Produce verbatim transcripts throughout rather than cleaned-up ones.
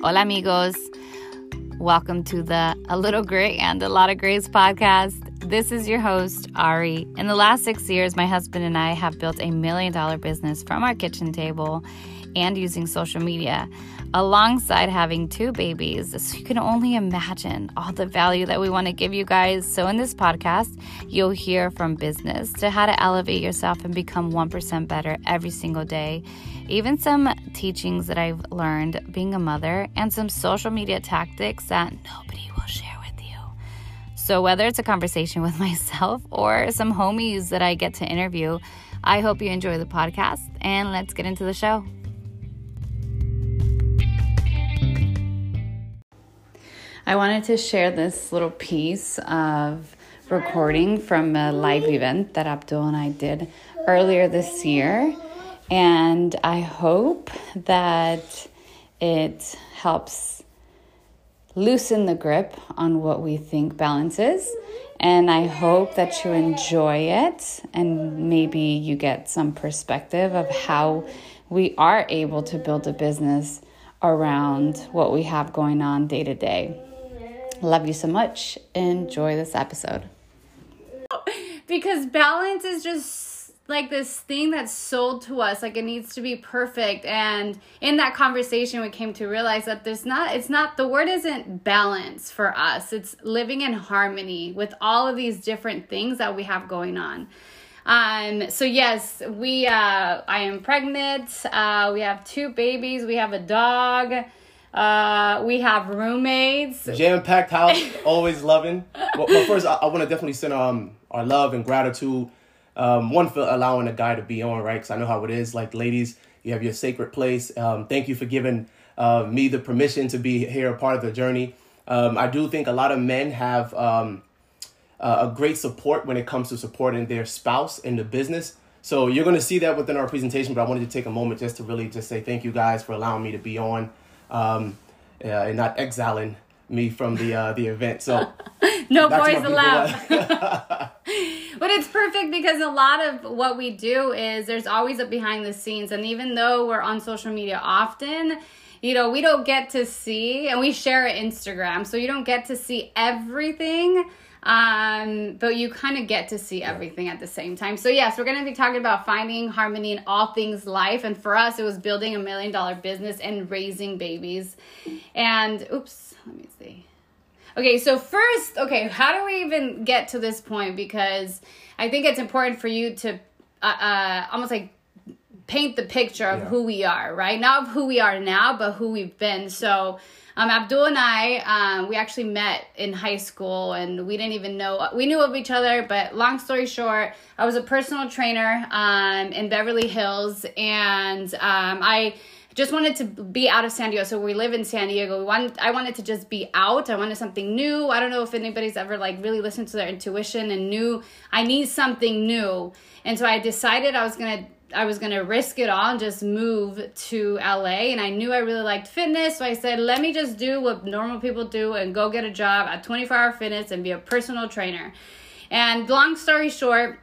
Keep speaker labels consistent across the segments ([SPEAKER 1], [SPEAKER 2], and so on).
[SPEAKER 1] Hola amigos. Welcome to the A Little Grit and A Lot of Grace podcast. This is your host, Ari. In the last six years, my husband and I have built a million dollar business from our kitchen table and using social media, alongside having two babies. So you can only imagine all the value that we want to give you guys. So in this podcast, you'll hear from business to how to elevate yourself and become one percent better every single day. Even some teachings that I've learned being a mother and some social media tactics that nobody will share with you. So whether it's a conversation with myself or some homies that I get to interview, I hope you enjoy the podcast, and let's get into the show. I wanted to share this little piece of recording from a live event that Abdul and I did earlier this year. And I hope that it helps loosen the grip on what we think balance is. And I hope that you enjoy it and maybe you get some perspective of how we are able to build a business around what we have going on day to day. Love you so much. Enjoy this episode. Because balance is just like this thing that's sold to us, like it needs to be perfect. And in that conversation, we came to realize that there's not, it's not, the word isn't balance for us. It's living in harmony with all of these different things that we have going on. Um, so yes, we, uh, I am pregnant. Uh, we have two babies. We have a dog. Uh, we have roommates.
[SPEAKER 2] Jam-packed house, always loving. Well, well first, I, I want to definitely send um our love and gratitude. Um, one, for allowing a guy to be on, right? Because I know how it is. Like, ladies, you have your sacred place. Um, thank you for giving uh, me the permission to be here, a part of the journey. Um, I do think a lot of men have um, uh, a great support when it comes to supporting their spouse in the business. So you're going to see that within our presentation, but I wanted to take a moment just to really just say thank you guys for allowing me to be on. Um, uh, and not exiling me from the uh, the event. So
[SPEAKER 1] no boys allowed. But it's perfect because a lot of what we do is there's always a behind the scenes. And even though we're on social media often, you know, we don't get to see, and we share it Instagram, so you don't get to see everything. Um, but you kind of get to see everything at the same time. So yes, we're going to be talking about finding harmony in all things life. And for us, it was building a million dollar business and raising babies. And oops, let me see. Okay, so first, okay, how do we even get to this point? Because I think it's important for you to uh, uh, almost like paint the picture of yeah. who we are, right? Not of who we are now, but who we've been. So Um, Abdul and I, um, we actually met in high school, and we didn't even know, we knew of each other, but long story short, I was a personal trainer um, in Beverly Hills, and um, I just wanted to be out of San Diego. So we live in San Diego. We wanted, I wanted to just be out. I wanted something new. I don't know if anybody's ever like really listened to their intuition and knew I need something new. And so I decided I was going to I was going to risk it all and just move to L A. And I knew I really liked fitness. So I said, let me just do what normal people do and go get a job at twenty-four hour Fitness and be a personal trainer. And long story short,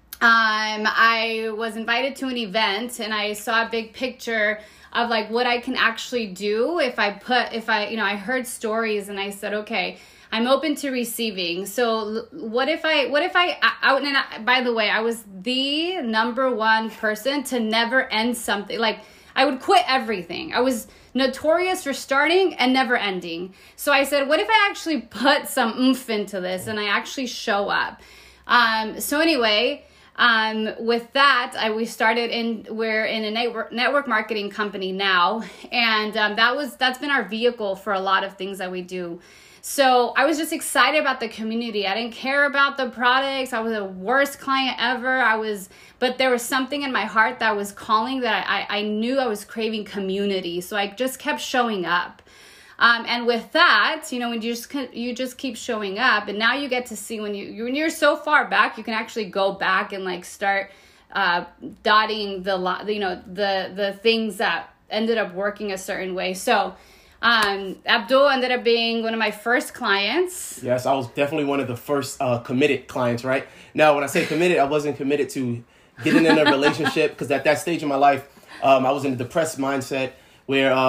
[SPEAKER 1] um, I was invited to an event and I saw a big picture of like what I can actually do if I put, if I, you know, I heard stories and I said, okay, I'm open to receiving. So what if I, what if I, I and I, by the way, I was the number one person to never end something. Like I would quit everything. I was notorious for starting and never ending. So I said, what if I actually put some oomph into this and I actually show up? Um, so anyway, um, with that, I, we started in, we're in a network, network marketing company now. And um, that was, that's been our vehicle for a lot of things that we do. So I was just excited about the community. I didn't care about the products. I was the worst client ever. I was, but there was something in my heart that was calling that I, I knew I was craving community. So I just kept showing up. Um, and with that, you know, when you just you just keep showing up, and now you get to see when you when you're so far back, you can actually go back and like start uh, dotting the you know the the things that ended up working a certain way. So. Um, Abdul ended up being one of my first clients.
[SPEAKER 2] Yes, I was definitely one of the first uh, committed clients, right? Now, when I say committed, I wasn't committed to getting in a relationship because at that stage in my life, um, I was in a depressed mindset where um,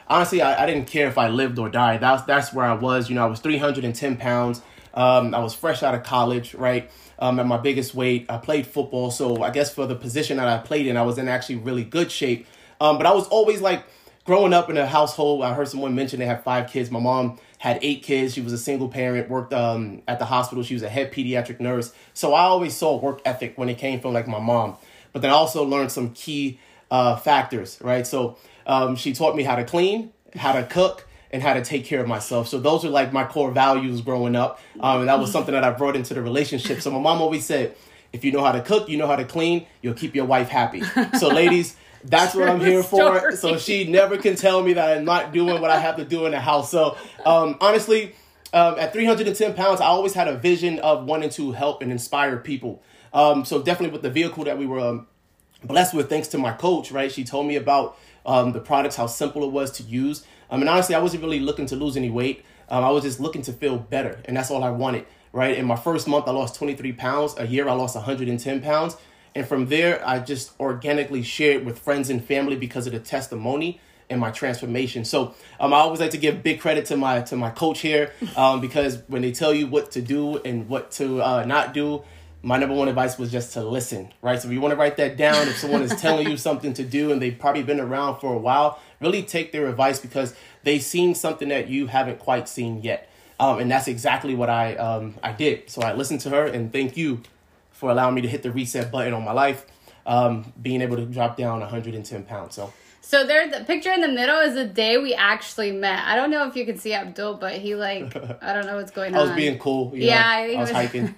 [SPEAKER 2] honestly, I, I didn't care if I lived or died. That's that's where I was. You know, I was three hundred ten pounds. Um, I was fresh out of college, right? Um, at my biggest weight. I played football, so I guess for the position that I played in, I was in actually really good shape. Um, but I was always like growing up in a household. I heard someone mention they had five kids. My mom had eight kids. She was a single parent, worked um, at the hospital. She was a head pediatric nurse. So I always saw work ethic when it came from like my mom. But then I also learned some key uh, factors, right? So um, she taught me how to clean, how to cook, and how to take care of myself. So those are like my core values growing up. Um, and that was something that I brought into the relationship. So my mom always said, if you know how to cook, you know how to clean, you'll keep your wife happy. So ladies, that's what I'm here for. So she never can tell me that I'm not doing what I have to do in the house. So um, honestly, um, at three hundred ten pounds, I always had a vision of wanting to help and inspire people. Um, so definitely with the vehicle that we were um, blessed with, thanks to my coach, right? She told me about um, the products, how simple it was to use. I mean, honestly, I wasn't really looking to lose any weight. Um, I was just looking to feel better. And that's all I wanted, right? In my first month, I lost twenty-three pounds. A year, I lost one hundred ten pounds. And from there, I just organically shared with friends and family because of the testimony and my transformation. So um, I always like to give big credit to my to my coach here um, because when they tell you what to do and what to uh, not do, my number one advice was just to listen, right? So if you want to write that down, if someone is telling you something to do and they've probably been around for a while, really take their advice because they've seen something that you haven't quite seen yet. Um, and that's exactly what I um, I did. So I listened to her, and thank you for allowing me to hit the reset button on my life, um, being able to drop down one hundred ten pounds. So
[SPEAKER 1] So there, the picture in the middle is the day we actually met. I don't know if you can see Abdul, but he like, I don't know what's going on.
[SPEAKER 2] I was being cool. You
[SPEAKER 1] yeah.
[SPEAKER 2] know, I was, was hiking.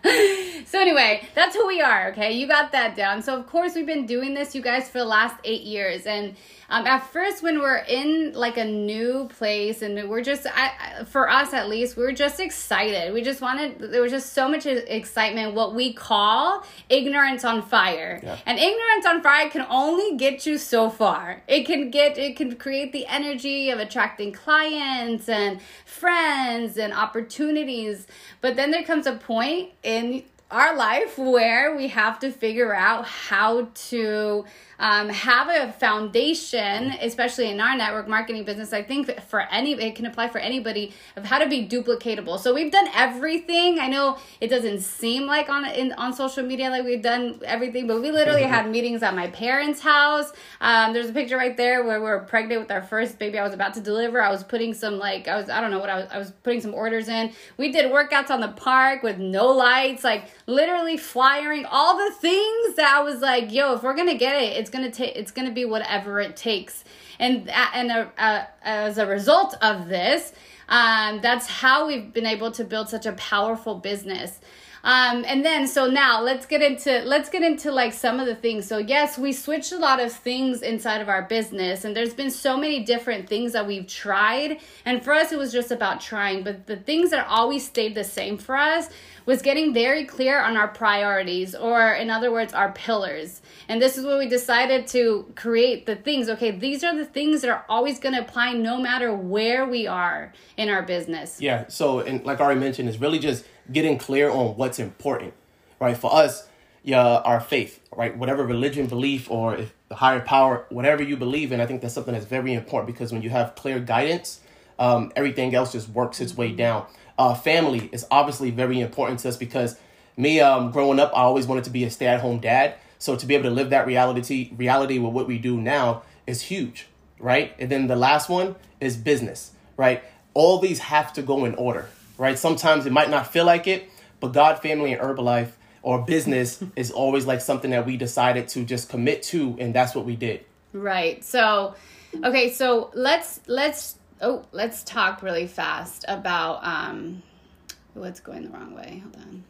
[SPEAKER 1] So anyway, that's who we are, okay? You got that down. So of course we've been doing this, you guys, for the last eight years. And um, at first when we're in like a new place and we're just, I, for us at least, we were just excited. We just wanted, there was just so much excitement, what we call ignorance on fire. Yeah. And ignorance on fire can only get you so far. It can get, it can create the energy of attracting clients and friends and opportunities. But then there comes a point in our life where we have to figure out how to um, have a foundation, especially in our network marketing business. I think for any, it can apply for anybody, of how to be duplicatable. So we've done everything. I know it doesn't seem like on in, on social media like we've done everything, but we literally had meetings at my parents' house. Um, there's a picture right there where we were pregnant with our first baby. I was about to deliver. I was putting some like, I was, I don't know what I was, I was putting some orders in. We did workouts on the park with no lights, like literally flyering, all the things that I was like, yo, if we're going to get it, it's going to take, it's going to be whatever it takes. And, and uh, uh, as a result of this, um, that's how we've been able to build such a powerful business. Um, and then, so now let's get into, let's get into like some of the things. So yes, we switched a lot of things inside of our business, and there's been so many different things that we've tried. And for us, it was just about trying, but the things that always stayed the same for us was getting very clear on our priorities, or in other words, our pillars. And this is where we decided to create the things. Okay, these are the things that are always going to apply no matter where we are in our business.
[SPEAKER 2] Yeah, so and like I already mentioned, it's really just getting clear on what's important, right? For us, yeah, our faith, right? Whatever religion, belief, or if the higher power, whatever you believe in, I think that's something that's very important, because when you have clear guidance, um, everything else just works its way down. Uh, family is obviously very important to us, because me um, growing up, I always wanted to be a stay-at-home dad. So to be able to live that reality, reality with what we do now is huge, right? And then the last one is business, right? All these have to go in order, right? Sometimes it might not feel like it, but God, family, and Herbalife or business is always like something that we decided to just commit to, and that's what we did.
[SPEAKER 1] Right. So, okay, so let's let's oh let's talk really fast about um what's going the wrong way. Hold on.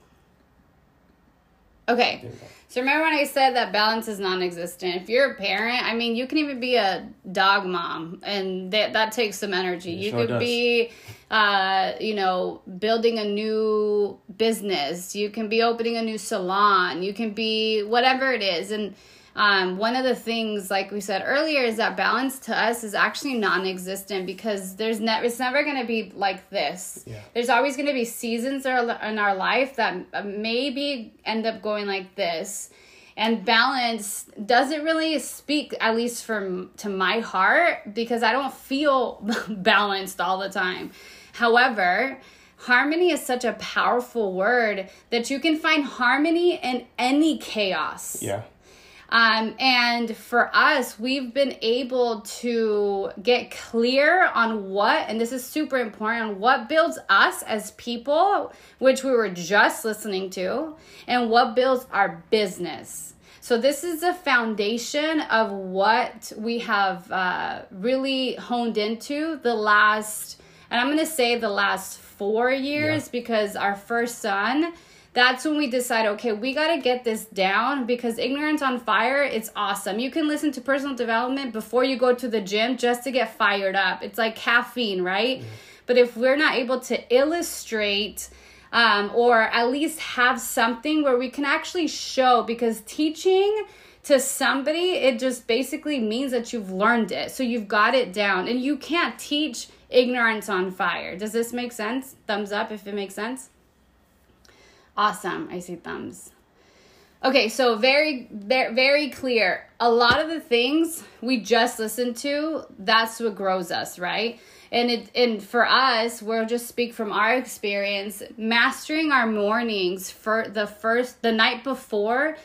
[SPEAKER 1] Okay, so remember when I said that balance is non-existent? If you're a parent, I mean, you can even be a dog mom, and that that takes some energy.
[SPEAKER 2] It
[SPEAKER 1] you
[SPEAKER 2] sure
[SPEAKER 1] could
[SPEAKER 2] does.
[SPEAKER 1] be, uh, you know, building a new business. You can be opening a new salon. You can be whatever it is. And um, one of the things, like we said earlier, is that balance to us is actually non-existent, because there's ne- it's never going to be like this.
[SPEAKER 2] Yeah. There's
[SPEAKER 1] always going to be seasons in our life that maybe end up going like this. And balance doesn't really speak, at least from to my heart, because I don't feel balanced all the time. However, harmony is such a powerful word that you can find harmony in any chaos.
[SPEAKER 2] Yeah.
[SPEAKER 1] Um, and for us, we've been able to get clear on what, and this is super important, on what builds us as people, which we were just listening to, and what builds our business. So this is the foundation of what we have uh, really honed into the last, and I'm going to say the last four years, yeah. because our first son, that's when we decide, okay, we got to get this down, because Ignorance on Fire, it's awesome. You can listen to personal development before you go to the gym just to get fired up. It's like caffeine, right? Mm-hmm. But if we're not able to illustrate um, or at least have something where we can actually show, because teaching to somebody, it just basically means that you've learned it. So you've got it down, and you can't teach Ignorance on Fire. Does this make sense? Thumbs up if it makes sense. Awesome. I see thumbs. Okay, so very, very, very clear. A lot of the things we just listened to, that's what grows us, right? And it, and for us, we'll just speak from our experience, mastering our mornings for the first, the night before,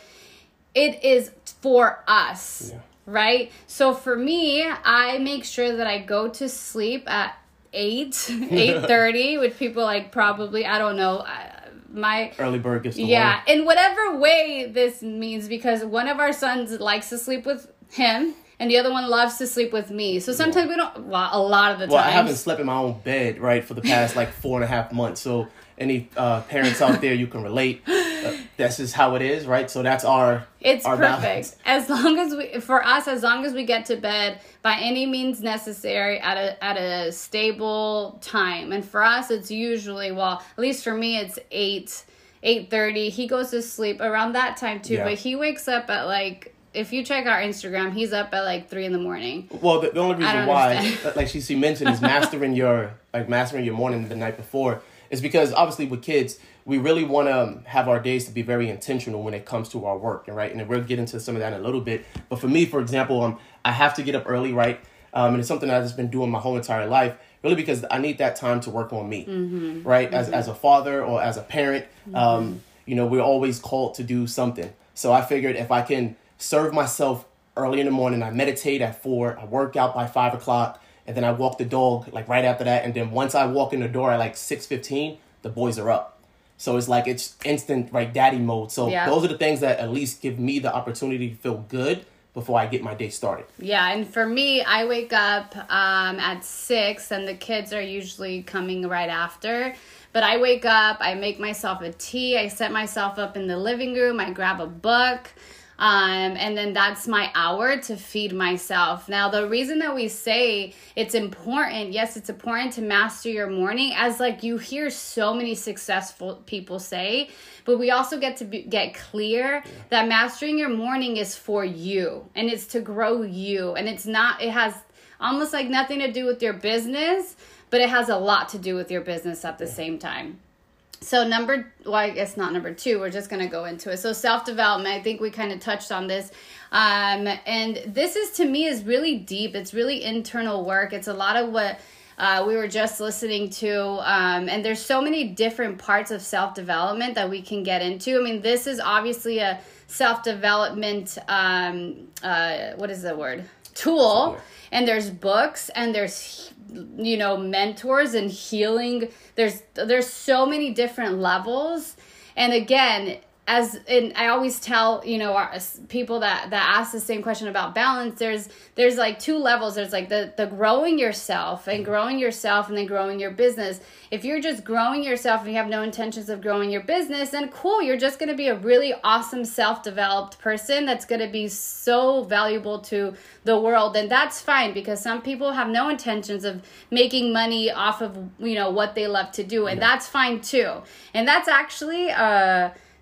[SPEAKER 1] it is for us, yeah. right? So for me, I make sure that I go to sleep at eight, eight thirty, which people like probably, I don't know, I, my
[SPEAKER 2] early bird gets the
[SPEAKER 1] yeah worm. In whatever way this means, because one of our sons likes to sleep with him and the other one loves to sleep with me, so sometimes yeah. we don't, well, a lot of the time,
[SPEAKER 2] well I haven't slept in my own bed, right, for the past like four and a half months, so any uh parents out there, you can relate. Uh, that's just how it is, right? So that's our
[SPEAKER 1] it's
[SPEAKER 2] our
[SPEAKER 1] perfect
[SPEAKER 2] balance.
[SPEAKER 1] As long as we, for us, as long as we get to bed by any means necessary at a at a stable time. And for us, it's usually, well, at least for me, it's eight eight thirty. He goes to sleep around that time too, yeah. but he wakes up at like, if you check our Instagram, he's up at like three in the morning.
[SPEAKER 2] Well, the, the only reason why, like she, she mentioned, is mastering your like mastering your morning the night before. Is because obviously with kids, we really want to have our days to be very intentional when it comes to our work, right? And we'll get into some of that in a little bit. But for me, for example, um, I have to get up early, right? Um, and it's something that I've just been doing my whole entire life, really, because I need that time to work on me, mm-hmm. right? Mm-hmm. As as a father or as a parent, mm-hmm. um, you know, we're always called to do something. So I figured if I can serve myself early in the morning, I meditate at four, I work out by five o'clock, and then I walk the dog like right after that. And then once I walk in the door at like six fifteen, the boys are up. So it's like it's instant, right, daddy mode. So yeah. those are the things that at least give me the opportunity to feel good before I get my day started.
[SPEAKER 1] Yeah, and for me, I wake up um, at six, and the kids are usually coming right after. But I wake up, I make myself a tea, I set myself up in the living room, I grab a book. Um, and then that's my hour to feed myself. Now, the reason that we say it's important, yes, it's important to master your morning, as like you hear so many successful people say, but we also get to be, get clear yeah. that mastering your morning is for you, and it's to grow you. And it's not, it has almost like nothing to do with your business, but it has a lot to do with your business at the yeah. same time. So number, well, I guess not number two, we're just going to go into it. So self-development, I think we kind of touched on this. Um, and this is, to me, is really deep. It's really internal work. It's a lot of what uh, we were just listening to. Um, and there's so many different parts of self-development that we can get into. I mean, this is obviously a self-development, um, uh, what is the word? Tool. And there's books, and there's, you know, mentors and healing. There's there's so many different levels. And again, as and I always tell, you know, our, people that, that ask the same question about balance, there's there's like two levels. There's like the, the growing yourself and growing yourself and then growing your business. If you're just growing yourself and you have no intentions of growing your business, then cool, you're just going to be a really awesome self-developed person that's going to be so valuable to the world. And that's fine, because some people have no intentions of making money off of, you know, what they love to do. And yeah. that's fine too. And that's actually uh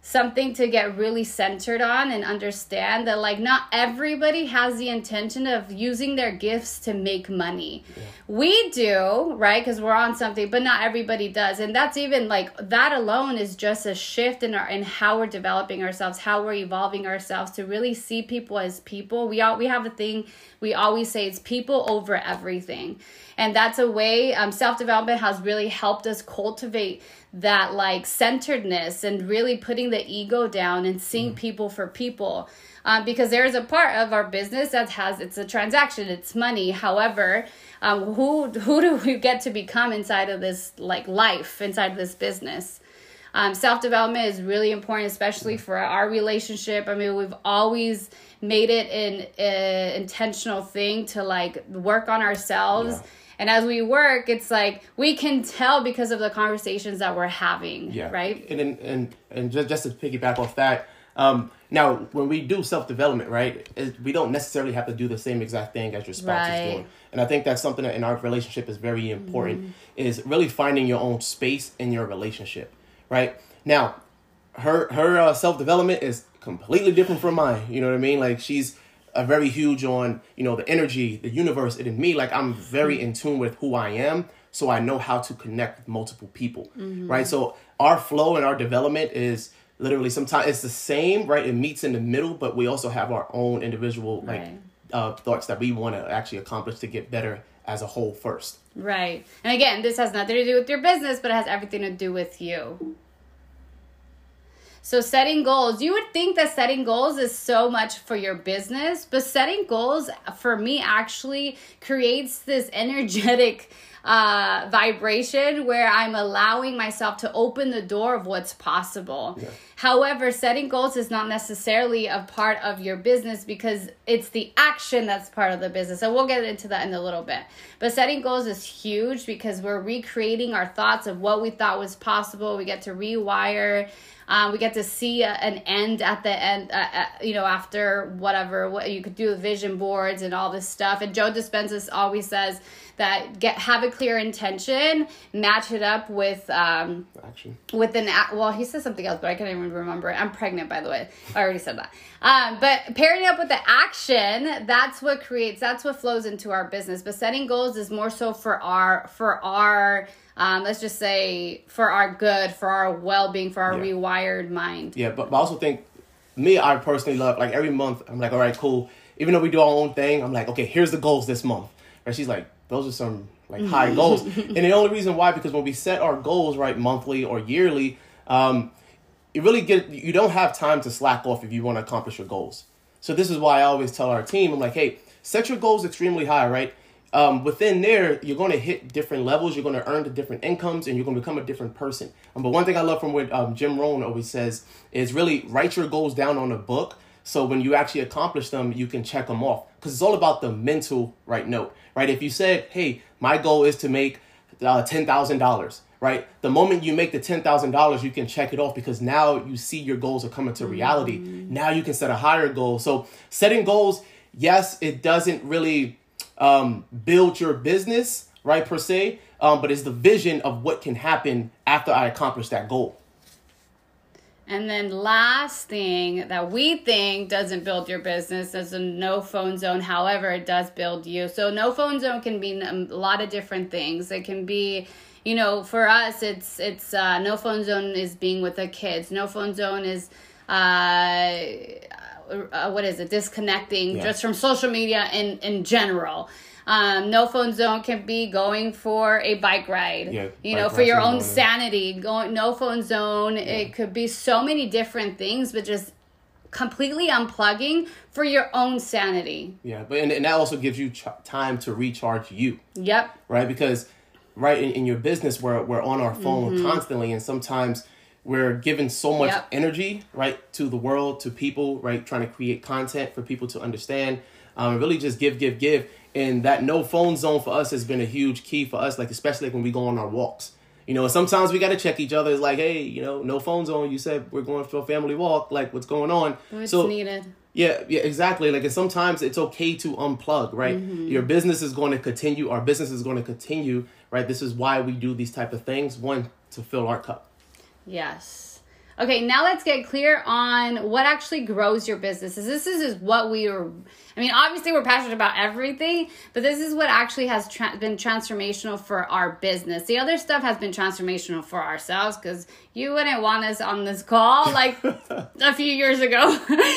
[SPEAKER 1] something to get really centered on and understand that like not everybody has the intention of using their gifts to make money. Yeah. We do, right? Because we're on something, but not everybody does. And that's even like that alone is just a shift in our in how we're developing ourselves, how we're evolving ourselves to really see people as people. We all we have a thing we always say, it's people over everything. And that's a way um, self-development has really helped us cultivate that like centeredness and really putting the ego down and seeing mm. people for people. Um, because there is a part of our business that has, it's a transaction, it's money. However, um, who who do we get to become inside of this like life, inside of this business? Um, self-development is really important, especially for our relationship. I mean, we've always made it an uh, intentional thing to like work on ourselves. Yeah. And as we work, it's like we can tell because of the conversations that we're having, yeah. right?
[SPEAKER 2] And and and, and just, just to piggyback off that, um, now when we do self-development, right, it, we don't necessarily have to do the same exact thing as your spouse right. is doing. And I think that's something that in our relationship is very important, mm-hmm. is really finding your own space in your relationship, right? Now, her her uh, self-development is completely different from mine, you know what I mean? Like she's a very huge on, you know, the energy, the universe, and in me, like I'm very in tune with who I am, so I know how to connect with multiple people, mm-hmm. right? So our flow and our development is literally sometimes it's the same, right? It meets in the middle, but we also have our own individual like right. uh, thoughts that we want to actually accomplish to get better as a whole first.
[SPEAKER 1] Right. And again, this has nothing to do with your business, but it has everything to do with you. So setting goals, you would think that setting goals is so much for your business, but setting goals for me actually creates this energetic uh, vibration where I'm allowing myself to open the door of what's possible. Yeah. However, setting goals is not necessarily a part of your business because it's the action that's part of the business. So we'll get into that in a little bit. But setting goals is huge because we're recreating our thoughts of what we thought was possible. We get to rewire. Um, we get to see a, an end at the end, uh, uh, you know, after whatever, what you could do with vision boards and all this stuff. And Joe Dispenza always says that get have a clear intention, match it up with um,
[SPEAKER 2] action.
[SPEAKER 1] With an well, he says something else, but I can't even remember it. I'm pregnant, by the way. I already said that. Um, but pairing up with the action, that's what creates, that's what flows into our business. But setting goals is more so for our for our. Um, let's just say for our good, for our well-being, for our yeah. rewired mind.
[SPEAKER 2] Yeah, but, but I also think, me, I personally love, like every month, I'm like, all right, cool. Even though we do our own thing, I'm like, okay, here's the goals this month. And she's like, those are some like high goals. And the only reason why, because when we set our goals, right, monthly or yearly, um, you really get, you don't have time to slack off if you want to accomplish your goals. So this is why I always tell our team, I'm like, hey, set your goals extremely high, right? Um, within there, you're going to hit different levels. You're going to earn the different incomes, and you're going to become a different person. Um, but one thing I love from what um, Jim Rohn always says is really write your goals down on a book. So when you actually accomplish them, you can check them off. Because it's all about the mental right note, right? If you said, hey, my goal is to make uh, ten thousand dollars, right? The moment you make the ten thousand dollars, you can check it off because now you see your goals are coming to reality. Mm-hmm. Now you can set a higher goal. So setting goals, yes, it doesn't really um, build your business, right, per se, um, but it's the vision of what can happen after I accomplish that goal.
[SPEAKER 1] And then last thing that we think doesn't build your business is a no phone zone. However, it does build you. So no phone zone can mean a lot of different things. It can be, you know, for us, it's, it's uh, no phone zone is being with the kids. No phone zone is, uh, uh, what is it? Disconnecting yeah. just from social media in, in general. Um, no phone zone can be going for a bike ride, yeah, you know, for your own sanity. Going no phone zone. Yeah. It could be so many different things, but just completely unplugging for your own sanity.
[SPEAKER 2] Yeah, but and, and that also gives you ch- time to recharge you.
[SPEAKER 1] Yep.
[SPEAKER 2] Right, because right in, in your business, we're we're on our phone mm-hmm. constantly, and sometimes we're giving so much yep. energy, right, to the world, to people, right, trying to create content for people to understand. Um, really just give, give, give. And that no phone zone for us has been a huge key for us, like especially like when we go on our walks. You know, sometimes we got to check each other. It's like, hey, you know, no phone zone. You said we're going for a family walk. Like, what's going on?
[SPEAKER 1] It's
[SPEAKER 2] so,
[SPEAKER 1] needed.
[SPEAKER 2] Yeah, yeah, exactly. Like, and sometimes it's okay to unplug, right? Mm-hmm. Your business is going to continue. Our business is going to continue, right? This is why we do these type of things. One, to fill our cup.
[SPEAKER 1] Yes. Okay, now let's get clear on what actually grows your business. This is, is what we are, I mean, obviously we're passionate about everything, but this is what actually has tra- been transformational for our business. The other stuff has been transformational for ourselves because you wouldn't want us on this call like a few years ago.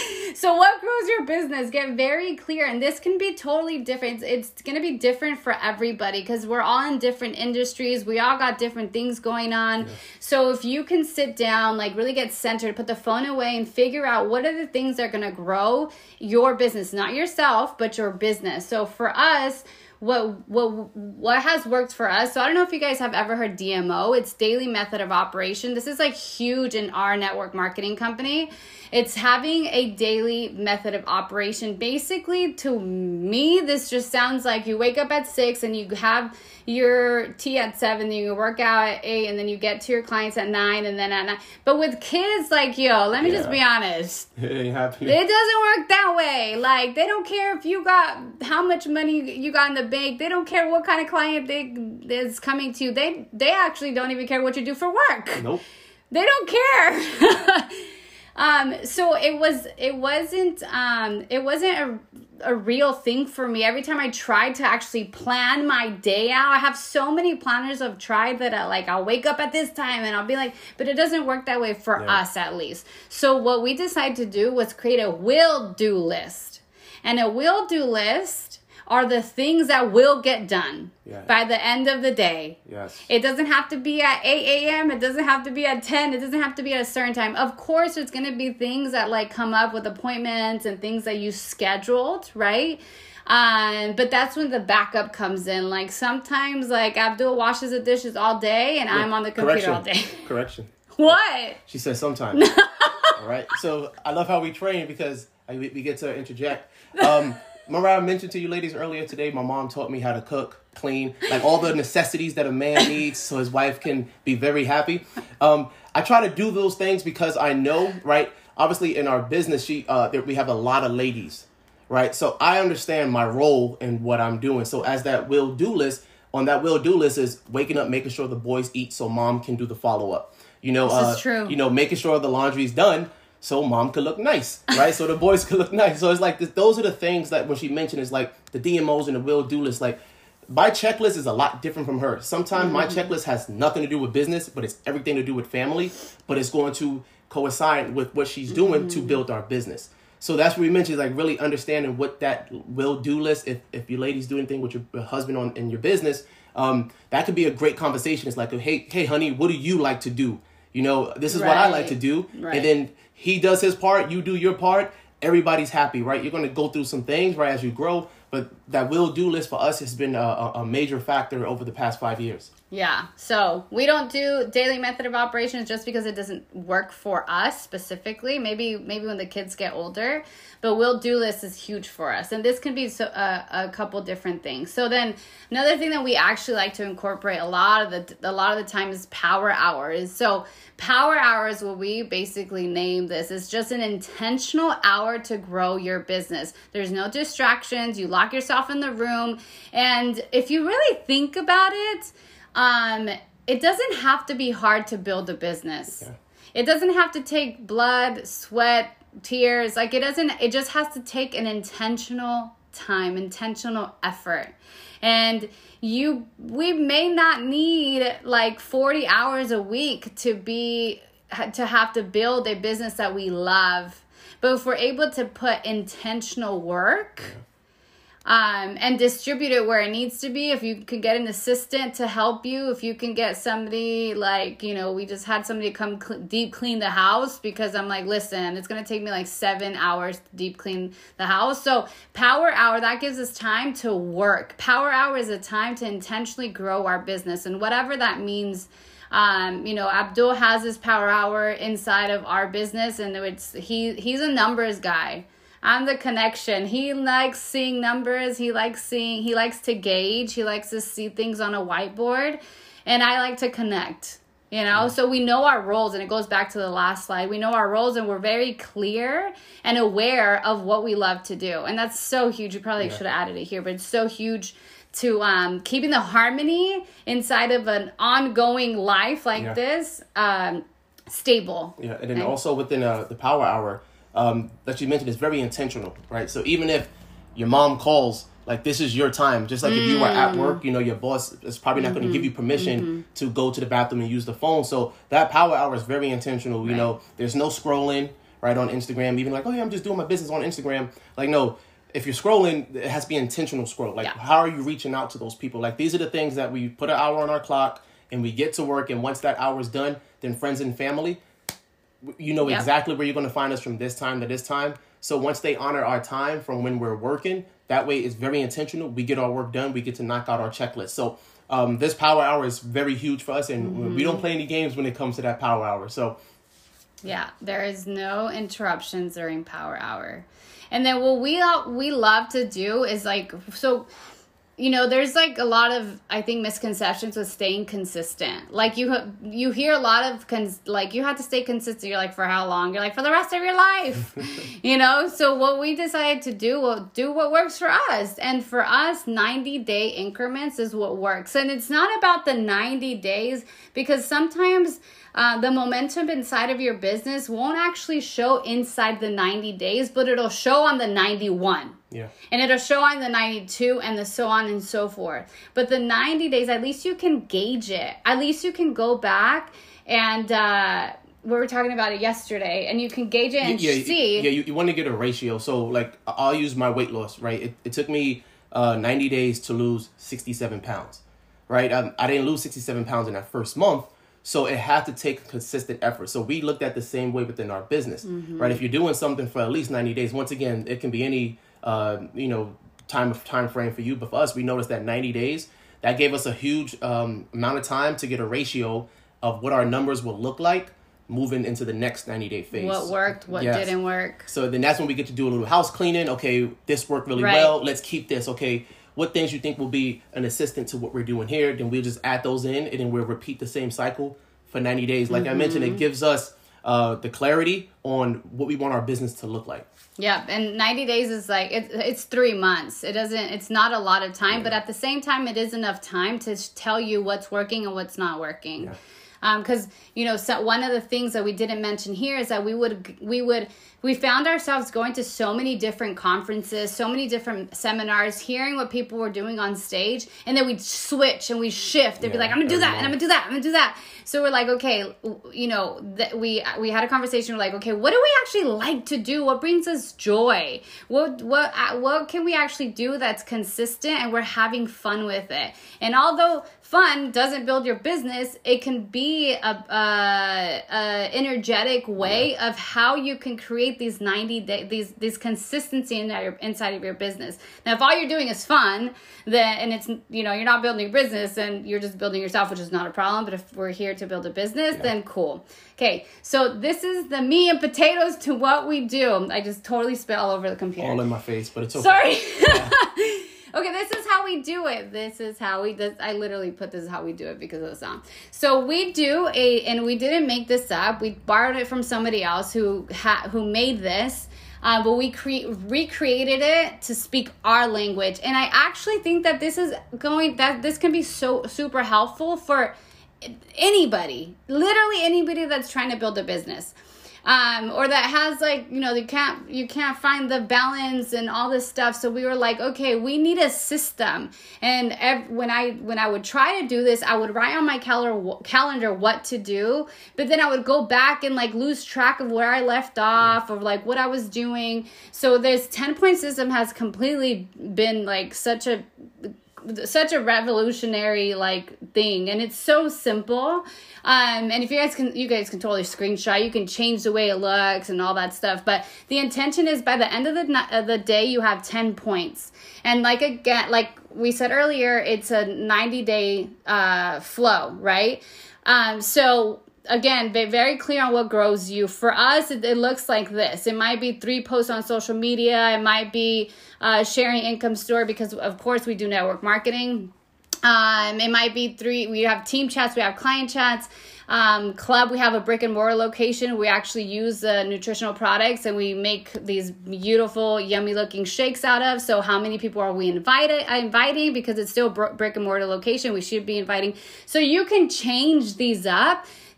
[SPEAKER 1] So what grows your business? Get very clear. And this can be totally different. It's going to be different for everybody because we're all in different industries. We all got different things going on. Yeah. So if you can sit down, like really get centered, put the phone away and figure out what are the things that are going to grow your business, not yourself, but your business. So for us, what what what has worked for us, so I don't know if you guys have ever heard D M O. It's daily method of operation. This is like huge in our network marketing company. It's having a daily method of operation. Basically, to me, this just sounds like you wake up at six and you have your tea at seven, then you work out at eight, and then you get to your clients at nine, and then at nine. But with kids, like, yo, let me yeah. just be honest.
[SPEAKER 2] It ain't happening.
[SPEAKER 1] It doesn't work that way. Like, they don't care if you got, how much money you got in the bank. They don't care what kind of client they is coming to you. They, they actually don't even care what you do for work.
[SPEAKER 2] Nope.
[SPEAKER 1] They don't care. Um, so it was, it wasn't, um, it wasn't a, a real thing for me. Every time I tried to actually plan my day out, I have so many planners I've tried that I, like, I'll wake up at this time and I'll be like, but it doesn't work that way for yeah. us at least. So what we decided to do was create a will do list, and a will do list are the things that will get done yeah. by the end of the day.
[SPEAKER 2] Yes.
[SPEAKER 1] It doesn't have to be at eight a.m. It doesn't have to be at ten. It doesn't have to be at a certain time. Of course, there's going to be things that like come up with appointments and things that you scheduled, right? Um, but that's when the backup comes in. Like sometimes like Abdul washes the dishes all day and yeah. I'm on the computer
[SPEAKER 2] Correction.
[SPEAKER 1] all day.
[SPEAKER 2] Correction.
[SPEAKER 1] What?
[SPEAKER 2] She said sometimes. All right. So I love how we train because I, we, we get to interject. Um, Remember I mentioned to you ladies earlier today, my mom taught me how to cook, clean, like all the necessities that a man needs so his wife can be very happy. Um, I try to do those things because I know, right? Obviously in our business, she uh, there, we have a lot of ladies, right? So I understand my role in what I'm doing. So as that will-do list, on that will-do list is waking up, making sure the boys eat so mom can do the follow-up. You know,
[SPEAKER 1] this
[SPEAKER 2] uh,
[SPEAKER 1] is true.
[SPEAKER 2] You know, making sure the laundry's done so mom could look nice, right? So the boys could look nice. So it's like, this, those are the things that when she mentioned is like the D M Os and the will-do list. Like my checklist is a lot different from hers. Sometimes mm-hmm. my checklist has nothing to do with business, but it's everything to do with family. But it's going to coincide with what she's doing mm-hmm. to build our business. So that's what we mentioned, like really understanding what that will-do list, if, if you ladies do anything with your husband on in your business, um, that could be a great conversation. It's like, hey, hey, honey, what do you like to do? You know, this is right. what I like to do. Right. And then he does his part, you do your part, everybody's happy, right? You're going to go through some things, right, as you grow. But that will-do list for us has been a, a major factor over the past five years.
[SPEAKER 1] Yeah. So we don't do daily method of operations just because it doesn't work for us specifically. Maybe maybe when the kids get older. But will-do list is huge for us. And this can be so, uh, a couple different things. So then another thing that we actually like to incorporate a lot of the a lot of the time is power hours. So power hours, what we basically name this, is just an intentional hour to grow your business. There's no distractions. You lock yourself in the room. And if you really think about it, um, it doesn't have to be hard to build a business. Yeah. It doesn't have to take blood, sweat, tears. Like it doesn't, it just has to take an intentional time, intentional effort. And you, we may not need like forty hours a week to be, to have to build a business that we love. But if we're able to put intentional work, yeah. Um, and distribute it where it needs to be. If you can get an assistant to help you, if you can get somebody like, you know, we just had somebody come cl- deep clean the house because I'm like, listen, it's going to take me like seven hours to deep clean the house. So power hour, that gives us time to work. Power hour is a time to intentionally grow our business, and whatever that means. Um, you know, Abdul has his power hour inside of our business, and it's, he, he's a numbers guy. I'm the connection. He likes seeing numbers. He likes seeing, he likes to gauge. He likes to see things on a whiteboard. And I like to connect, you know? So we know our roles, and it goes back to the last slide. We know our roles, and we're very clear and aware of what we love to do. And that's so huge. You probably yeah. should have added it here, but it's so huge to um, keeping the harmony inside of an ongoing life like yeah. this. Um, stable.
[SPEAKER 2] Yeah, and then
[SPEAKER 1] and,
[SPEAKER 2] also within uh, the power hour um, that you mentioned is very intentional, right? So even if your mom calls, like this is your time, just like mm. if you were at work, you know, your boss is probably not mm-hmm. going to give you permission mm-hmm. to go to the bathroom and use the phone. So that power hour is very intentional. You right. know, there's no scrolling right on Instagram, even like, oh yeah, I'm just doing my business on Instagram. Like, no, if you're scrolling, it has to be intentional scroll. Like, yeah. how are you reaching out to those people? Like, these are the things that we put an hour on our clock and we get to work. And once that hour is done, then friends and family, you know yep. exactly where you're going to find us from this time to this time. So once they honor our time from when we're working, that way it's very intentional. We get our work done. We get to knock out our checklist. So um, this power hour is very huge for us. And mm-hmm. we don't play any games when it comes to that power hour. So
[SPEAKER 1] yeah, there is no interruptions during power hour. And then what we we love to do is like, so, you know, there's like a lot of, I think, misconceptions with staying consistent. Like you you hear a lot of, cons- like you have to stay consistent. You're like, for how long? You're like, for the rest of your life, you know? So what we decided to do, we'll do what works for us. And for us, ninety day increments is what works. And it's not about the ninety days, because sometimes Uh, the momentum inside of your business won't actually show inside the ninety days, but it'll show on the ninety-one.
[SPEAKER 2] Yeah. And
[SPEAKER 1] it'll show on the ninety-two and the so on and so forth. But the ninety days, at least you can gauge it. At least you can go back and uh, we were talking about it yesterday, and you can gauge it and
[SPEAKER 2] yeah,
[SPEAKER 1] see.
[SPEAKER 2] Yeah, you, you want to get a ratio. So like I'll use my weight loss, right? It, it took me uh, ninety days to lose sixty-seven pounds, right? I, I didn't lose sixty-seven pounds in that first month. So it had to take consistent effort. So we looked at the same way within our business, mm-hmm. right? If you're doing something for at least ninety days, once again, it can be any, uh, you know, time of time frame for you. But for us, we noticed that ninety days, that gave us a huge um, amount of time to get a ratio of what our numbers will look like moving into the next ninety day phase.
[SPEAKER 1] What worked, what yes. didn't work.
[SPEAKER 2] So then that's when we get to do a little house cleaning. Okay, this worked really right. well. Let's keep this. Okay, what things you think will be an assistant to what we're doing here, then we'll just add those in, and then we'll repeat the same cycle for ninety days. Like mm-hmm. I mentioned, it gives us uh, the clarity on what we want our business to look like.
[SPEAKER 1] Yeah, and ninety days is like, it, it's three months. It doesn't, it's not a lot of time, yeah. but at the same time, it is enough time to tell you what's working and what's not working. Yeah. Because, um, you know, so one of the things that we didn't mention here is that we would, we would, we found ourselves going to so many different conferences, so many different seminars, hearing what people were doing on stage, and then we'd switch and we'd shift and yeah, be like, I'm gonna do that, and I'm gonna do that, I'm gonna do that. So we're like, okay, you know, th- we we had a conversation. We're like, okay, what do we actually like to do? What brings us joy? What what what can we actually do that's consistent and we're having fun with it? And although fun doesn't build your business, it can be a, a, a energetic way yeah. of how you can create these ninety day these these consistency in your, inside of your business. Now, if all you're doing is fun, then and it's you know you're not building your business and you're just building yourself, which is not a problem. But if we're here to build a business, yeah. then cool. Okay, so this is the meat and potatoes to what we do. I just totally spit all over the computer.
[SPEAKER 2] All in my face, but it's okay.
[SPEAKER 1] Sorry. Yeah. Okay, this is how we do it. This is how we, this, I literally put this is how we do it because of the sound. So we do a, and we didn't make this up. We borrowed it from somebody else who ha, who made this, uh, but we cre- recreated it to speak our language. And I actually think that this is going, that this can be so super helpful for anybody, literally anybody that's trying to build a business. Um, or that has like, you know, you can't, you can't find the balance and all this stuff. So we were like, okay, we need a system. And ev- when I, when I would try to do this, I would write on my calendar, calendar what to do, but then I would go back and like lose track of where I left off or like what I was doing. So this ten point system has completely been like such a, such a revolutionary like thing, and it's so simple. Um, and if you guys can, you guys can totally screenshot. You can change the way it looks and all that stuff. But the intention is by the end of the of the day, you have ten points. And like again, like we said earlier, it's a ninety day uh, flow, right? Um, so. Again, be very clear on what grows you. For us, it, it looks like this. It might be three posts on social media. It might be uh, sharing income story because, of course, we do network marketing. Um, it might be three. We have team chats. We have client chats. Um, club, we have a brick and mortar location. We actually use uh, nutritional products and we make these beautiful, yummy looking shakes out of. So how many people are we invited, uh, inviting? Because it's still a brick and mortar location. We should be inviting. So you can change these up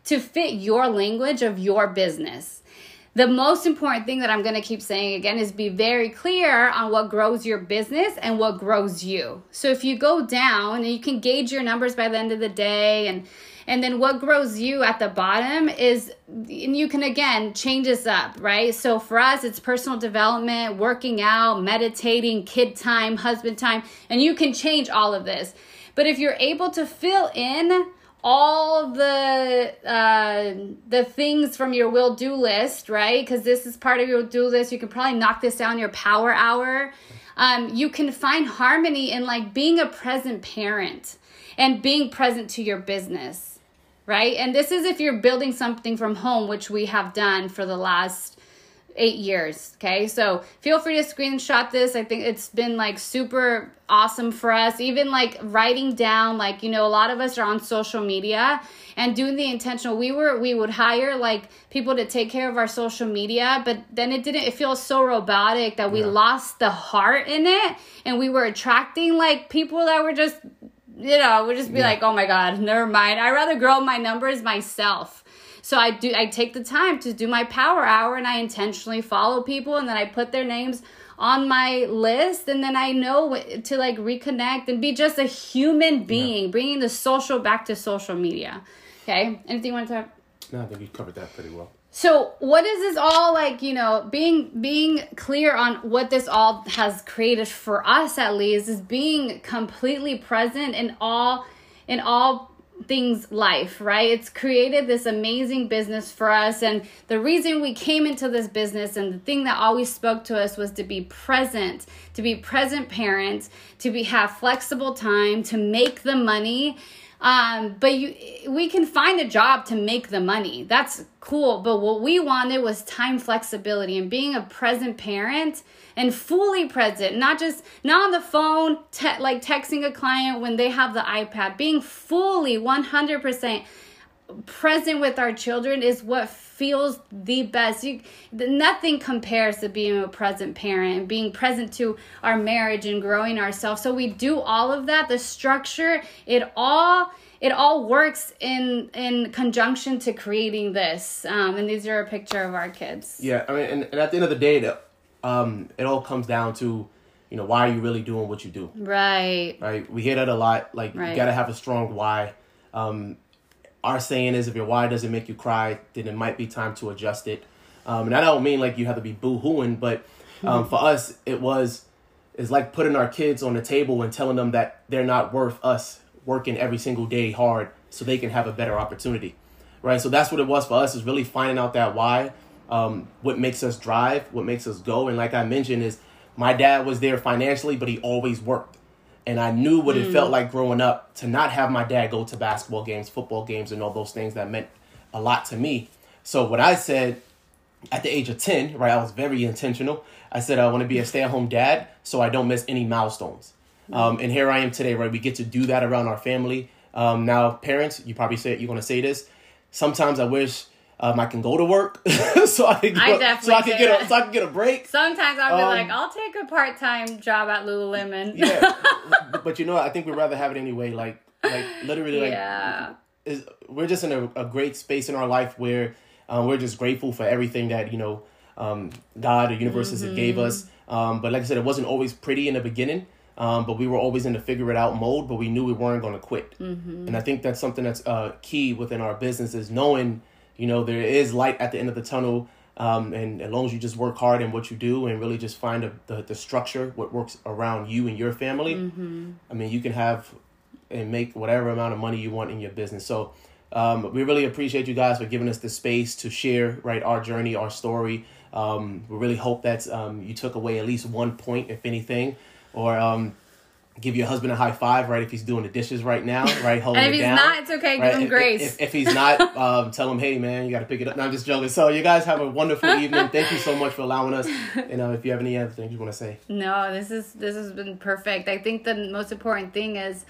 [SPEAKER 1] to fit your language of your business. The most important thing that I'm going to keep saying again is be very clear on what grows your business and what grows you. So if you go down, and you can gauge your numbers by the end of the day, and and then what grows you at the bottom is, and you can again change this up, right? So for us, it's personal development, working out, meditating, kid time, husband time, and you can change all of this. But if you're able to fill in all the uh, the things from your will-do list, right? Because this is part of your will-do list. You can probably knock this down your power hour. Um, you can find harmony in like being a present parent and being present to your business, right? And this is if you're building something from home, which we have done for the last eight years. Okay. So feel free to screenshot this. I think it's been like super awesome for us. Even like writing down, like, you know, a lot of us are on social media and doing the intentional. We were, we would hire like people to take care of our social media, but then it didn't, it feels so robotic that we yeah. lost the heart in it. And we were attracting like people that were just, you know, would just be yeah. like, oh my God, never mind. I'd rather grow my numbers myself. So I do. I take the time to do my power hour, and I intentionally follow people, and then I put their names on my list, and then I know to like reconnect and be just a human being, yeah. bringing the social back to social media. Okay. Anything you want to talk?
[SPEAKER 2] No, I think you covered that pretty well.
[SPEAKER 1] So what is this all like? You know, being being clear on what this all has created for us, at least, is being completely present in all in all. things life, right? It's created this amazing business for us, and the reason we came into this business and the thing that always spoke to us was to be present, to be present parents, to be have flexible time, to make the money. Um, but you, we can find a job to make the money. That's cool. But what we wanted was time flexibility and being a present parent and fully present, not just not on the phone, te- like texting a client when they have the iPad. Being fully one hundred percent present with our children is what feels the best. You, nothing compares to being a present parent and being present to our marriage and growing ourselves. So we do all of that. The structure, it all it all works in in conjunction to creating this. Um, and these are a picture of our kids.
[SPEAKER 2] Yeah, I mean, and, and at the end of the day, the, um, it all comes down to, you know, why are you really doing what you do?
[SPEAKER 1] Right.
[SPEAKER 2] Right. We hear that a lot. Like, right. You got to have a strong why. Um, Our saying is, if your why doesn't make you cry, then it might be time to adjust it. Um, and I don't mean like you have to be boo-hooing, but um, for us, it was, it's like putting our kids on the table and telling them that they're not worth us working every single day hard so they can have a better opportunity, right? So that's what it was for us, is really finding out that why, um, what makes us drive, what makes us go. And like I mentioned, is my dad was there financially, but he always worked. And I knew what it mm. felt like growing up to not have my dad go to basketball games, football games, and all those things that meant a lot to me. So what I said at the age of ten, right, I was very intentional. I said I want to be a stay-at-home dad so I don't miss any milestones. Mm. Um, and here I am today, right? We get to do that around our family. Um, now, parents, you probably say you're going to say this. Sometimes I wish Um, I can go to work so I can, go,
[SPEAKER 1] I definitely
[SPEAKER 2] so I can get a, so I can get a break.
[SPEAKER 1] Sometimes I'll be um, like, I'll take a part-time job at Lululemon.
[SPEAKER 2] Yeah, but, but you know, I think we'd rather have it anyway. Like, like literally, like,
[SPEAKER 1] yeah.
[SPEAKER 2] is, we're just in a, a great space in our life where um, we're just grateful for everything that, you know, um, God or universe mm-hmm. gave us. Um, but like I said, it wasn't always pretty in the beginning. Um, but we were always in the figure it out mode. But we knew we weren't going to quit. Mm-hmm. And I think that's something that's uh, key within our business, is knowing, you know, there is light at the end of the tunnel, um, and as long as you just work hard in what you do and really just find a, the the structure, what works around you and your family, mm-hmm. I mean, you can have and make whatever amount of money you want in your business. So um, we really appreciate you guys for giving us the space to share, right, our journey, our story. Um, we really hope that um, you took away at least one point, if anything, or um, give your husband a high five, right, if he's doing the dishes right now, right, holding
[SPEAKER 1] and if
[SPEAKER 2] it
[SPEAKER 1] he's
[SPEAKER 2] down.
[SPEAKER 1] not, it's okay,
[SPEAKER 2] right?
[SPEAKER 1] give him
[SPEAKER 2] if,
[SPEAKER 1] grace.
[SPEAKER 2] If, if he's not, um, tell him, hey, man, you got to pick it up. No, I'm just joking. So you guys have a wonderful evening. Thank you so much for allowing us. And uh, if you have any other things you want to say.
[SPEAKER 1] No, this is this has been perfect. I think the most important thing is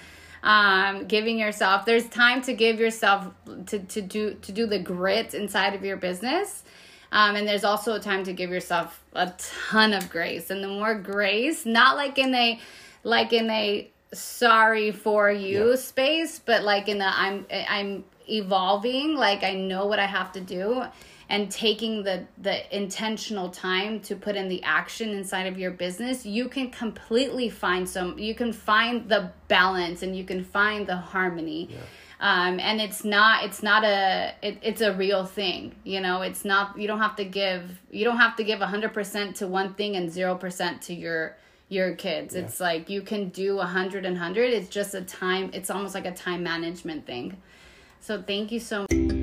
[SPEAKER 1] um, giving yourself, there's time to give yourself, to, to do to do the grit inside of your business. Um, and there's also a time to give yourself a ton of grace. And the more grace, not like in a, like in a, sorry for you
[SPEAKER 2] yeah.
[SPEAKER 1] space, but like in the I'm I'm evolving, like I know what I have to do, and taking the the intentional time to put in the action inside of your business, you can completely find some, you can find the balance and you can find the harmony. Yeah. Um, and it's not, it's not a, it, it's a real thing, you know, it's not, you don't have to give, you don't have to give a hundred percent to one thing and zero percent to your, your kids. Yeah. It's like, you can do a hundred and hundred. It's just a time, it's almost like a time management thing. So thank you so much.